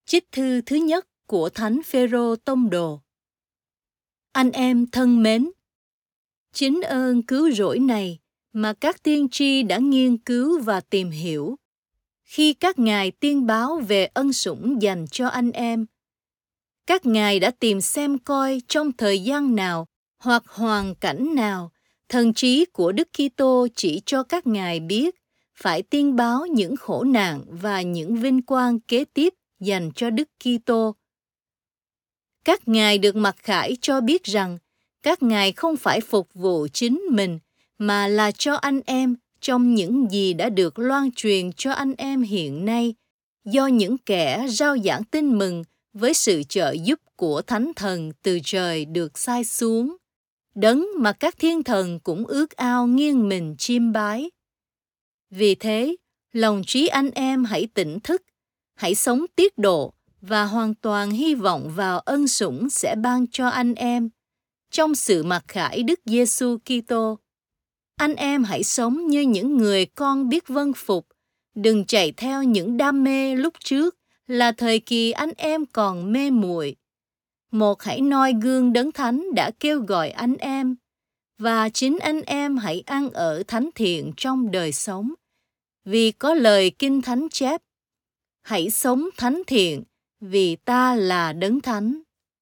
Trích thư thứ nhất của Thánh Phêrô Tông Đồ. Anh em thân mến, chính ơn cứu rỗi này mà các tiên tri đã nghiên cứu và tìm hiểu khi các ngài tiên báo về ân sủng dành cho anh em. Các ngài đã tìm xem coi trong thời gian nào hoặc hoàn cảnh nào thần trí của Đức Kitô chỉ cho các ngài biết phải tiên báo những khổ nạn và những vinh quang kế tiếp dành cho Đức Kitô. Các ngài được mặc khải cho biết rằng các ngài không phải phục vụ chính mình mà là cho anh em trong những gì đã được loan truyền cho anh em hiện nay do những kẻ rao giảng tin mừng với sự trợ giúp của Thánh Thần từ trời được sai xuống, đấng mà các thiên thần cũng ước ao nghiêng mình chiêm bái. Vì thế, lòng trí anh em hãy tỉnh thức, hãy sống tiết độ và hoàn toàn hy vọng vào ân sủng sẽ ban cho anh em trong sự mặc khải Đức Giêsu Kitô. Anh em hãy sống như những người con biết vâng phục, đừng chạy theo những đam mê lúc trước là thời kỳ anh em còn mê muội. Một hãy noi gương đấng thánh đã kêu gọi anh em, và chính anh em hãy ăn ở thánh thiện trong đời sống. Vì có lời Kinh Thánh chép, hãy sống thánh thiện, vì ta là đấng thánh.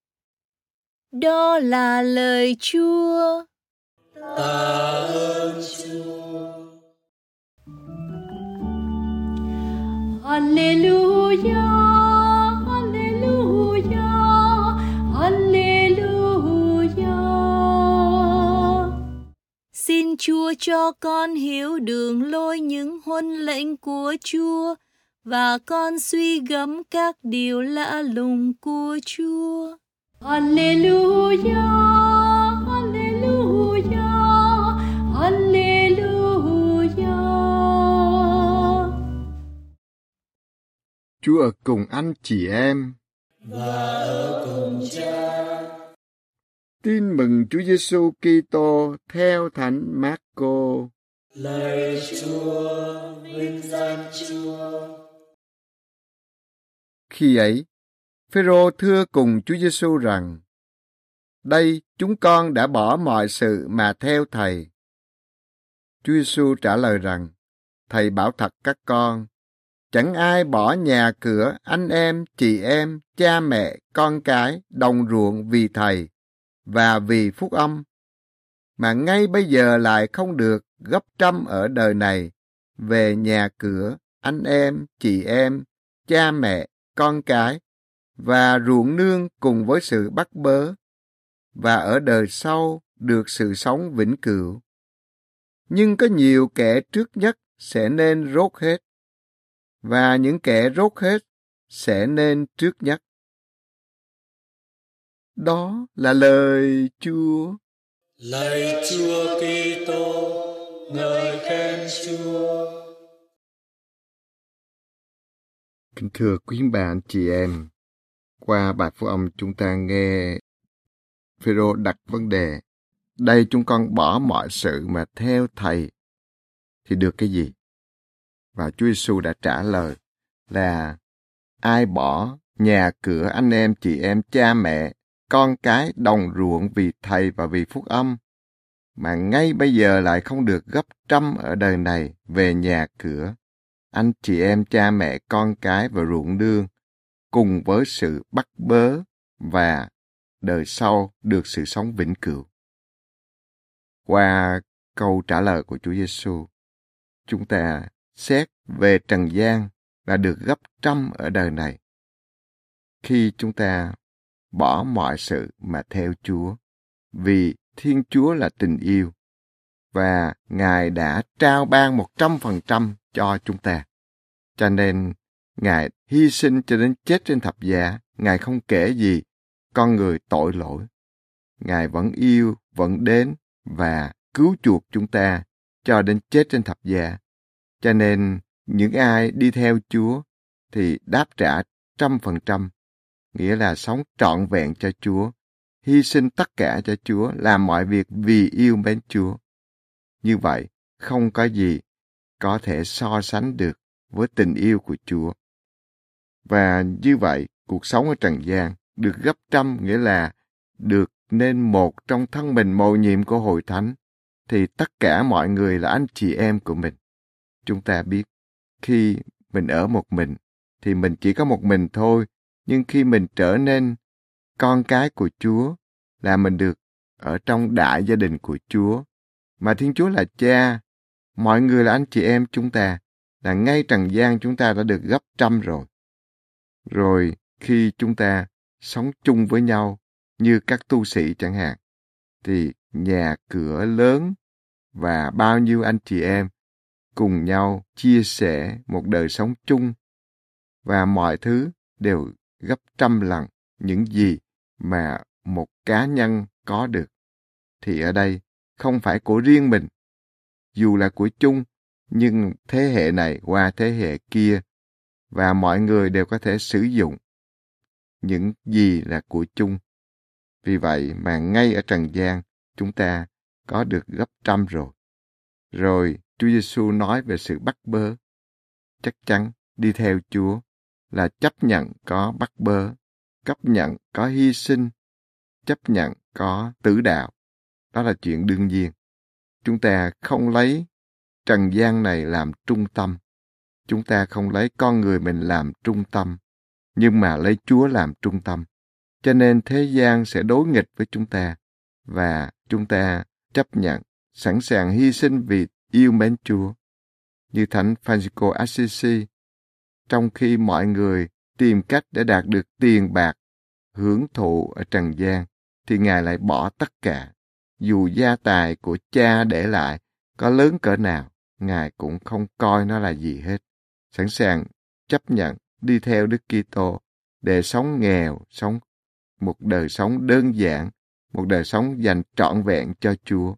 Đó là lời Chúa. Tạ ơn Chúa. Alleluia, alleluia, alleluia. Xin Chúa cho con hiểu đường lối những huấn lệnh của Chúa, và con suy gẫm các điều lạ lùng của Chúa. Alleluia, alleluia, alleluia. Chúa ở cùng anh chị em Và ở cùng Cha. Tin mừng Chúa Giêsu Kitô theo Thánh Mác-cô. Lạy Chúa, vinh danh Chúa. Khi ấy, Phêrô thưa cùng Chúa Giêsu rằng: Đây, chúng con đã bỏ mọi sự mà theo Thầy. Chúa Giêsu trả lời rằng: Thầy bảo thật các con, chẳng ai bỏ nhà cửa, anh em, chị em, cha mẹ, con cái, đồng ruộng vì Thầy và vì phúc âm, mà ngay bây giờ lại không được gấp trăm ở đời này về nhà cửa, anh em, chị em, cha mẹ, con cái và ruộng nương cùng với sự bắt bớ, và ở đời sau được sự sống vĩnh cửu. Nhưng có nhiều kẻ trước nhất sẽ nên rốt hết, và những kẻ rốt hết sẽ nên trước nhất. Đó là lời Chúa. Lạy Chúa Kitô, ngợi khen Chúa. Kính thưa quý bạn chị em, qua bài phúc âm chúng ta nghe Phêrô đặt vấn đề: Đây chúng con bỏ mọi sự mà theo Thầy thì được cái gì? Và Chúa Giêsu đã trả lời là: ai bỏ nhà cửa, anh em, chị em, cha mẹ, con cái, đồng ruộng vì Thầy và vì phúc âm, mà ngay bây giờ lại không được gấp trăm ở đời này về nhà cửa, anh chị em, cha mẹ, con cái và ruộng nương, cùng với sự bắt bớ và đời sau được sự sống vĩnh cửu. Qua câu trả lời của Chúa Giêsu, chúng ta xét về trần gian là được gấp trăm ở đời này. Khi chúng ta bỏ mọi sự mà theo Chúa, vì Thiên Chúa là tình yêu, và Ngài đã trao ban 100% cho chúng ta. Cho nên, Ngài hy sinh cho đến chết trên thập giá, Ngài không kể gì con người tội lỗi. Ngài vẫn yêu, vẫn đến và cứu chuộc chúng ta cho đến chết trên thập giá. Cho nên, những ai đi theo Chúa thì đáp trả 100%, nghĩa là sống trọn vẹn cho Chúa, hy sinh tất cả cho Chúa, làm mọi việc vì yêu mến Chúa. Như vậy, không có gì có thể so sánh được với tình yêu của Chúa. Và như vậy, cuộc sống ở trần gian, được gấp trăm nghĩa là được nên một trong thân mình mầu nhiệm của hội thánh, thì tất cả mọi người là anh chị em của mình. Chúng ta biết, khi mình ở một mình, thì mình chỉ có một mình thôi, nhưng khi mình trở nên con cái của Chúa, là mình được ở trong đại gia đình của Chúa, mà Thiên Chúa là Cha, mọi người là anh chị em chúng ta, là ngay trần gian chúng ta đã được gấp trăm rồi. Rồi khi chúng ta sống chung với nhau, như các tu sĩ chẳng hạn, thì nhà cửa lớn và bao nhiêu anh chị em cùng nhau chia sẻ một đời sống chung, và mọi thứ đều gấp trăm lần những gì mà một cá nhân có được. Thì ở đây không phải của riêng mình, dù là của chung, nhưng thế hệ này qua thế hệ kia, và mọi người đều có thể sử dụng những gì là của chung. Vì vậy mà ngay ở trần gian, chúng ta có được gấp trăm rồi. Rồi Chúa Giêsu nói về sự bắt bớ. Chắc chắn đi theo Chúa là chấp nhận có bắt bớ, chấp nhận có hy sinh, chấp nhận có tử đạo. Đó là chuyện đương nhiên. Chúng ta không lấy trần gian này làm trung tâm. Chúng ta không lấy con người mình làm trung tâm, nhưng mà lấy Chúa làm trung tâm. Cho nên thế gian sẽ đối nghịch với chúng ta, và chúng ta chấp nhận, sẵn sàng hy sinh vì yêu mến Chúa. Như Thánh Francisco Assisi, trong khi mọi người tìm cách để đạt được tiền bạc, hưởng thụ ở trần gian, thì Ngài lại bỏ tất cả. Dù gia tài của Cha để lại có lớn cỡ nào, Ngài cũng không coi nó là gì hết. Sẵn sàng chấp nhận đi theo Đức Kitô để sống nghèo, sống một đời sống đơn giản, một đời sống dành trọn vẹn cho Chúa.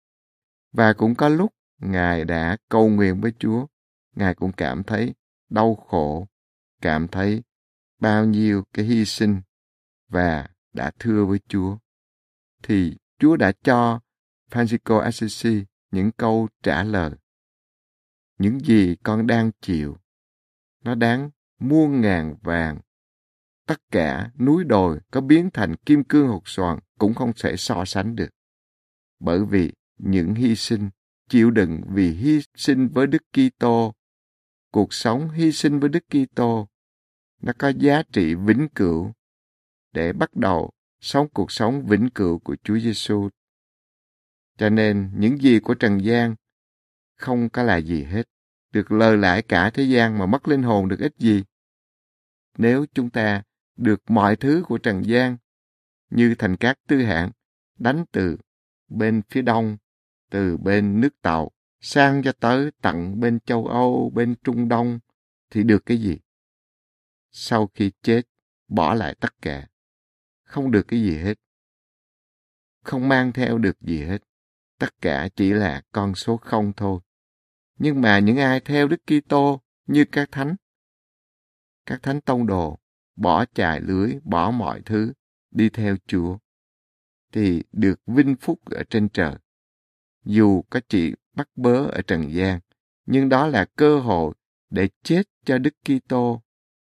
Và cũng có lúc Ngài đã cầu nguyện với Chúa, Ngài cũng cảm thấy đau khổ, cảm thấy bao nhiêu cái hy sinh, và đã thưa với Chúa. Thì Chúa đã cho Francisco Assisi những câu trả lời. Những gì con đang chịu, nó đáng muôn ngàn vàng. Tất cả núi đồi có biến thành kim cương hột xoàn cũng không thể so sánh được. Bởi vì những hy sinh, chịu đựng vì hy sinh với Đức Kitô, cuộc sống hy sinh với Đức Kitô, nó có giá trị vĩnh cửu để bắt đầu sống cuộc sống vĩnh cửu của Chúa Giêsu. Cho nên những gì của trần gian không có là gì hết. Được lời lãi cả thế gian mà mất linh hồn được ích gì? Nếu chúng ta được mọi thứ của trần gian, như thành cát Tư Hãn đánh từ bên phía đông, từ bên nước Tàu sang cho tới tận bên châu Âu, bên Trung Đông, thì được cái gì? Sau khi chết, bỏ lại tất cả, không được cái gì hết, không mang theo được gì hết, tất cả chỉ là con số không thôi. Nhưng mà những ai theo Đức Kitô như các thánh tông đồ, bỏ chài lưới, bỏ mọi thứ, đi theo Chúa, thì được vinh phúc ở trên trời. Dù có chỉ bắt bớ ở trần gian, nhưng đó là cơ hội để chết cho Đức Kitô.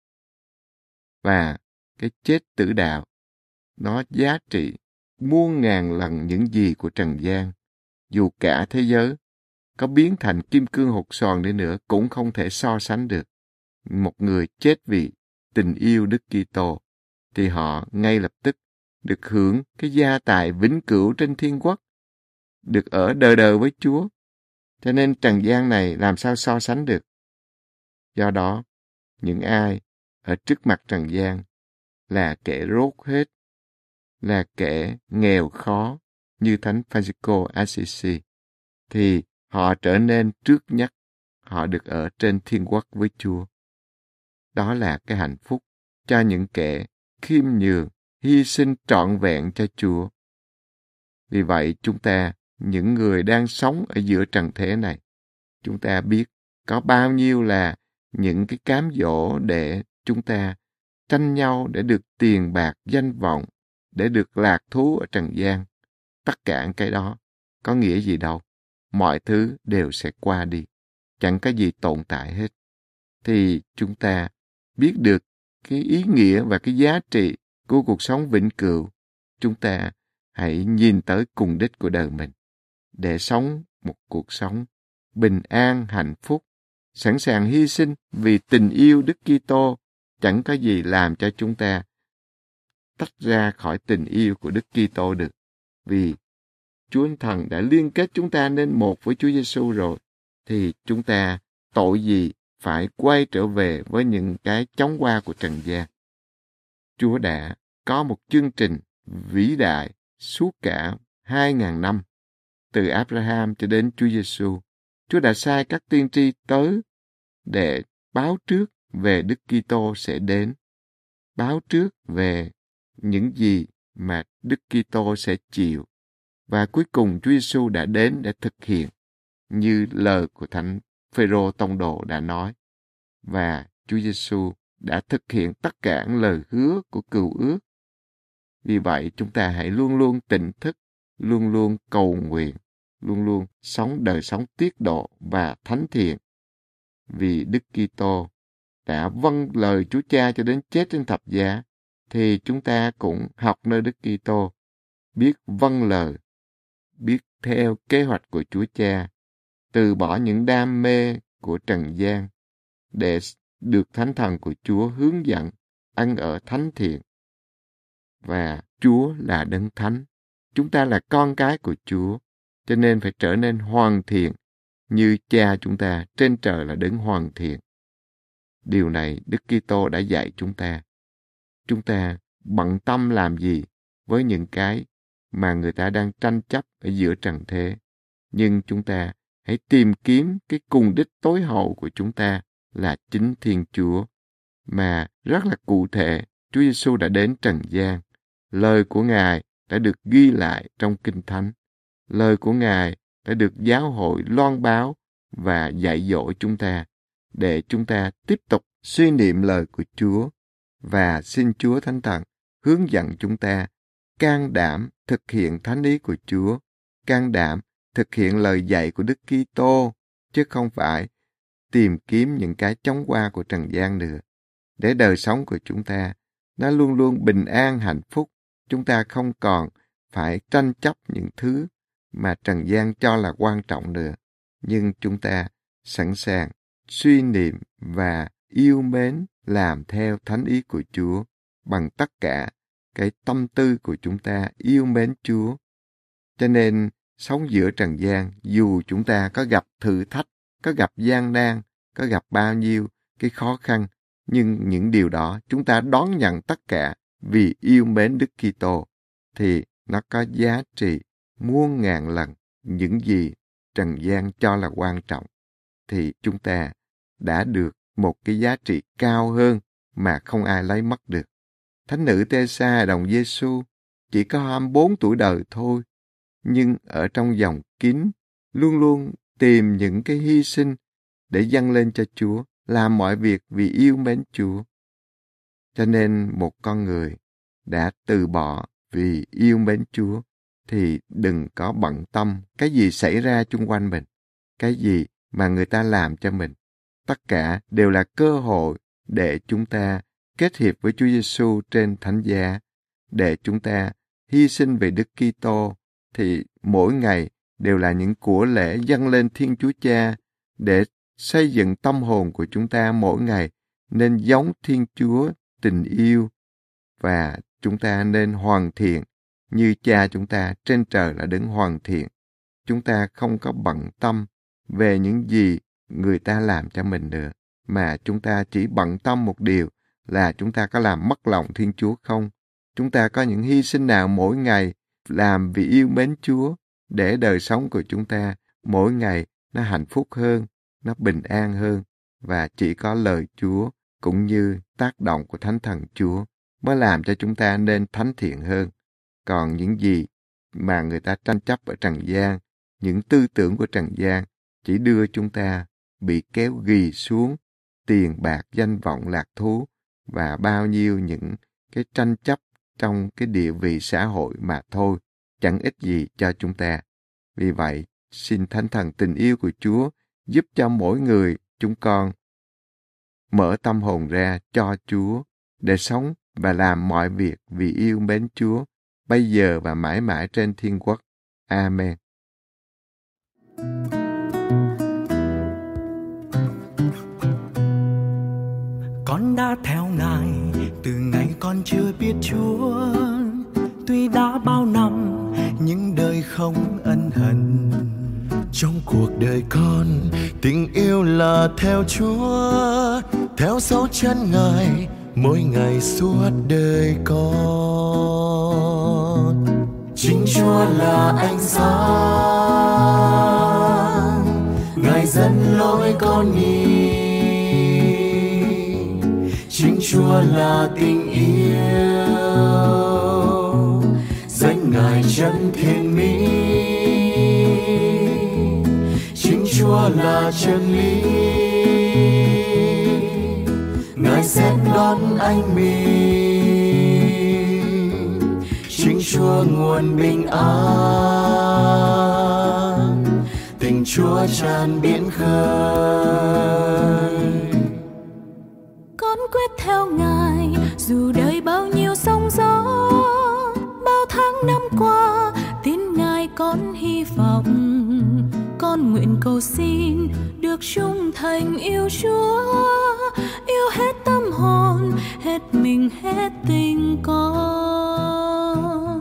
Và cái chết tử đạo, nó giá trị muôn ngàn lần những gì của trần gian. Dù cả thế giới có biến thành kim cương hột xoàn đi nữa cũng không thể so sánh được. Một người chết vì tình yêu Đức Kitô, thì họ ngay lập tức được hưởng cái gia tài vĩnh cửu trên thiên quốc, được ở đời đời với Chúa. Cho nên trần gian này làm sao so sánh được. Do đó, những ai ở trước mặt trần gian là kẻ rốt hết, là kẻ nghèo khó như Thánh Francisco Assisi, thì họ trở nên trước nhất, họ được ở trên thiên quốc với Chúa. Đó là cái hạnh phúc cho những kẻ khiêm nhường, hy sinh trọn vẹn cho Chúa. Vì vậy chúng ta, những người đang sống ở giữa trần thế này, chúng ta biết có bao nhiêu là những cái cám dỗ để chúng ta tranh nhau để được tiền bạc, danh vọng, để được lạc thú ở trần gian. Tất cả cái đó có nghĩa gì đâu. Mọi thứ đều sẽ qua đi, chẳng có gì tồn tại hết. Thì chúng ta biết được cái ý nghĩa và cái giá trị của cuộc sống vĩnh cửu, chúng ta hãy nhìn tới cùng đích của đời mình để sống một cuộc sống bình an, hạnh phúc, sẵn sàng hy sinh vì tình yêu Đức Kitô. Chẳng có gì làm cho chúng ta tách ra khỏi tình yêu của Đức Kitô được, vì Chúa Thần đã liên kết chúng ta nên một với Chúa Giêsu rồi, thì chúng ta tội gì phải quay trở về với những cái chóng qua của trần gian. Chúa đã có một chương trình vĩ đại suốt cả 2.000 năm, từ Abraham cho đến Chúa Giêsu. Chúa đã sai các tiên tri tới để báo trước về Đức Kitô sẽ đến, báo trước về những gì mà Đức Kitô sẽ chịu. Và cuối cùng Chúa Giêsu đã đến để thực hiện như lời của Thánh Phêrô tông đồ đã nói. Và Chúa Giêsu đã thực hiện tất cả lời hứa của cựu ước. Vì vậy chúng ta hãy luôn luôn tỉnh thức, luôn luôn cầu nguyện, luôn luôn sống đời sống tiết độ và thánh thiện. Vì Đức Kitô đã vâng lời Chúa Cha cho đến chết trên thập giá, thì chúng ta cũng học nơi Đức Kitô, biết vâng lời, biết theo kế hoạch của Chúa Cha, từ bỏ những đam mê của trần gian để được Thánh Thần của Chúa hướng dẫn ăn ở thánh thiện. Và Chúa là Đấng Thánh, chúng ta là con cái của Chúa, cho nên phải trở nên hoàn thiện như Cha chúng ta trên trời là Đấng hoàn thiện. Điều này Đức Kitô đã dạy chúng ta. Chúng ta bận tâm làm gì với những cái mà người ta đang tranh chấp ở giữa trần thế. Nhưng chúng ta hãy tìm kiếm cái cùng đích tối hậu của chúng ta là chính Thiên Chúa, mà rất là cụ thể. Chúa Giêsu đã đến trần gian. Lời của Ngài đã được ghi lại trong Kinh Thánh. Lời của Ngài đã được giáo hội loan báo và dạy dỗ chúng ta, để chúng ta tiếp tục suy niệm lời của Chúa và xin Chúa Thánh Thần hướng dẫn chúng ta can đảm thực hiện thánh ý của Chúa, can đảm thực hiện lời dạy của Đức Kitô, chứ không phải tìm kiếm những cái chóng qua của trần gian nữa. Để đời sống của chúng ta nó luôn luôn bình an hạnh phúc, chúng ta không còn phải tranh chấp những thứ mà trần gian cho là quan trọng nữa, nhưng chúng ta sẵn sàng suy niệm và yêu mến làm theo thánh ý của Chúa bằng tất cả cái tâm tư của chúng ta yêu mến Chúa. Cho nên sống giữa trần gian, dù chúng ta có gặp thử thách, có gặp gian nan, có gặp bao nhiêu cái khó khăn, nhưng những điều đó chúng ta đón nhận tất cả vì yêu mến Đức Kitô, thì nó có giá trị muôn ngàn lần những gì trần gian cho là quan trọng. Thì chúng ta đã được một cái giá trị cao hơn mà không ai lấy mất được. Thánh nữ Tê-sa đồng Giê-xu chỉ có 24 tuổi đời thôi, nhưng ở trong dòng kín luôn luôn tìm những cái hy sinh để dâng lên cho Chúa, làm mọi việc vì yêu mến Chúa. Cho nên một con người đã từ bỏ vì yêu mến Chúa thì đừng có bận tâm cái gì xảy ra chung quanh mình, cái gì mà người ta làm cho mình. Tất cả đều là cơ hội để chúng ta kết hiệp với Chúa Giêsu trên thánh giá, để chúng ta hy sinh về Đức Kitô, thì mỗi ngày đều là những của lễ dâng lên Thiên Chúa Cha để xây dựng tâm hồn của chúng ta mỗi ngày nên giống Thiên Chúa tình yêu, và chúng ta nên hoàn thiện như Cha chúng ta trên trời là Đấng hoàn thiện. Chúng ta không có bận tâm về những gì người ta làm cho mình nữa, mà chúng ta chỉ bận tâm một điều là chúng ta có làm mất lòng Thiên Chúa không? Chúng ta có những hy sinh nào mỗi ngày làm vì yêu mến Chúa, để đời sống của chúng ta mỗi ngày nó hạnh phúc hơn, nó bình an hơn, và chỉ có lời Chúa cũng như tác động của Thánh Thần Chúa mới làm cho chúng ta nên thánh thiện hơn. Còn những gì mà người ta tranh chấp ở trần gian, những tư tưởng của trần gian chỉ đưa chúng ta bị kéo ghì xuống tiền bạc, danh vọng, lạc thú và bao nhiêu những cái tranh chấp trong cái địa vị xã hội mà thôi, chẳng ích gì cho chúng ta. Vì vậy, xin Thánh Thần tình yêu của Chúa giúp cho mỗi người chúng con mở tâm hồn ra cho Chúa để sống và làm mọi việc vì yêu mến Chúa, bây giờ và mãi mãi trên thiên quốc. Amen. Con đã theo Ngài từ ngày con chưa biết Chúa, tuy đã bao năm nhưng đời không ân hận. Trong cuộc đời con, tình yêu là theo Chúa, theo dấu chân Ngài mỗi ngày suốt đời con. Chính Chúa là ánh sáng, Ngài dẫn lối con đi. Chính Chúa là tình yêu, danh Ngài chân thiên mỹ. Chính Chúa là chân lý, Ngài sẽ đón anh mình. Chính Chúa nguồn bình an, tình Chúa tràn biển khơi. Con quyết theo Ngài dù đời bao nhiêu sóng gió, bao tháng năm qua tin Ngài con hy vọng. Con nguyện cầu xin được trung thành yêu Chúa, yêu hết tâm hồn, hết mình, hết tình con.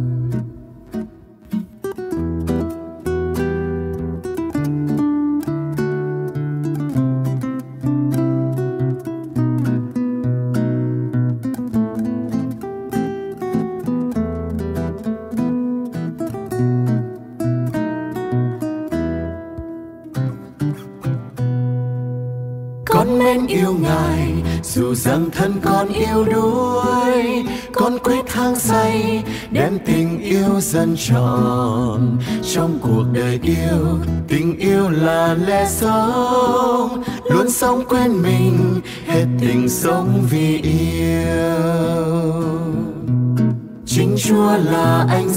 Con mến yêu Ngài dù rằng thân con yêu đuối, con quyết thăng say đem tình yêu dần trọn. Trong cuộc đời yêu, tình yêu là lẽ sống, luôn sống quên mình, hết tình sống vì yêu. Chính Chúa là ánh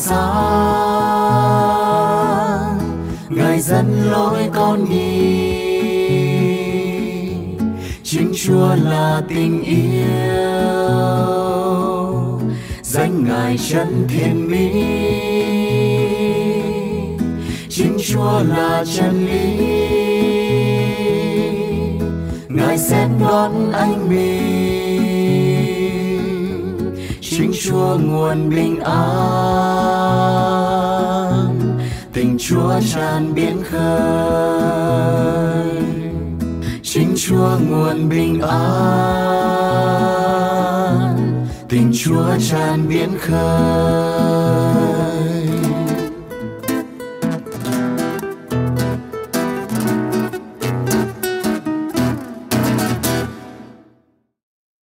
sáng, Ngài dẫn lối con đi. Chính Chúa là tình yêu, danh Ngài chân thiên mỹ. Chính Chúa là chân lý, Ngài sẽ đón anh mình. Chính Chúa nguồn bình an, tình Chúa tràn biển khơi. Chính Chúa nguồn bình an, tình Chúa tràn biển khơi.